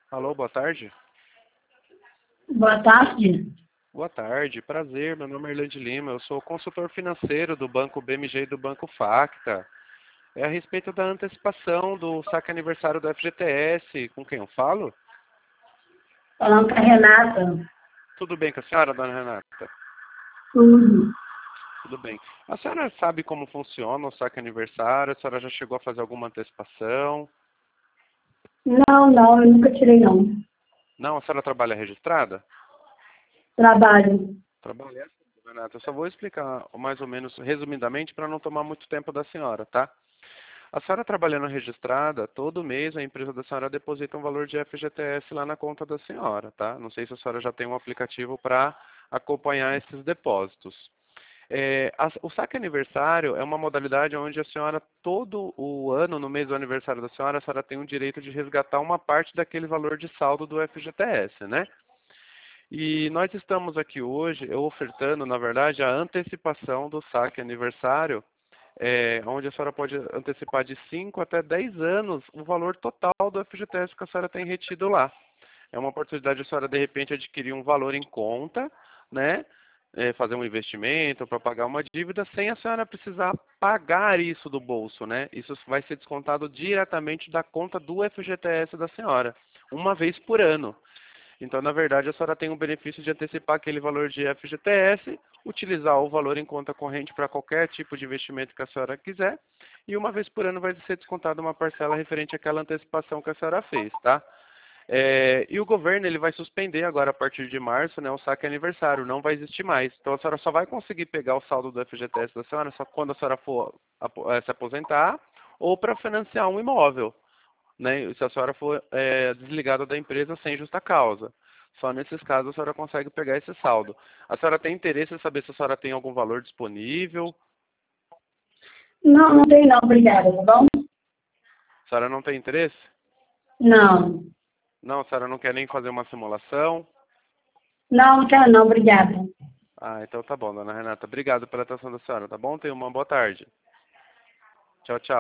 Alô, boa tarde. Boa tarde. Boa tarde, prazer. Meu nome é Irlande Lima. Eu sou consultor financeiro do Banco BMG e do Banco Facta. É a respeito da antecipação do saque aniversário do FGTS. Com quem eu falo? Falando com a Renata. Tudo bem com a senhora, dona Renata? Tudo. Tudo bem. A senhora sabe como funciona o saque aniversário? A senhora já chegou a fazer alguma antecipação? Não, eu nunca tirei não. Não, a senhora trabalha registrada? Trabalho. Trabalha, Renata. Eu só vou explicar mais ou menos resumidamente para não tomar muito tempo da senhora, tá? A senhora trabalhando registrada, todo mês a empresa da senhora deposita um valor de FGTS lá na conta da senhora, tá? Não sei se a senhora já tem um aplicativo para acompanhar esses depósitos. O saque aniversário é uma modalidade onde a senhora, todo o ano, no mês do aniversário da senhora, a senhora tem o direito de resgatar uma parte daquele valor de saldo do FGTS, né? E nós estamos aqui hoje ofertando, na verdade, a antecipação do saque aniversário, onde a senhora pode antecipar de 5 até 10 anos o valor total do FGTS que a senhora tem retido lá. É uma oportunidade de a senhora, de repente, adquirir um valor em conta, né? Fazer um investimento para pagar uma dívida sem a senhora precisar pagar isso do bolso, né? Isso vai ser descontado diretamente da conta do FGTS da senhora, uma vez por ano. Então, na verdade, a senhora tem o benefício de antecipar aquele valor de FGTS, utilizar o valor em conta corrente para qualquer tipo de investimento que a senhora quiser, e uma vez por ano vai ser descontada uma parcela referente àquela antecipação que a senhora fez, tá? E o governo ele vai suspender agora a partir de março, né, o saque aniversário, não vai existir mais. Então a senhora só vai conseguir pegar o saldo do FGTS da senhora só quando a senhora for se aposentar ou para financiar um imóvel, né, se a senhora for desligada da empresa sem justa causa. Só nesses casos a senhora consegue pegar esse saldo. A senhora tem interesse em saber se a senhora tem algum valor disponível? Não tem não, obrigada, tá bom? A senhora não tem interesse? Não. Não, a senhora não quer nem fazer uma simulação? Não quero não, obrigada. Ah, então tá bom, dona Renata. Obrigado pela atenção da senhora, tá bom? Tenha uma boa tarde. Tchau, tchau.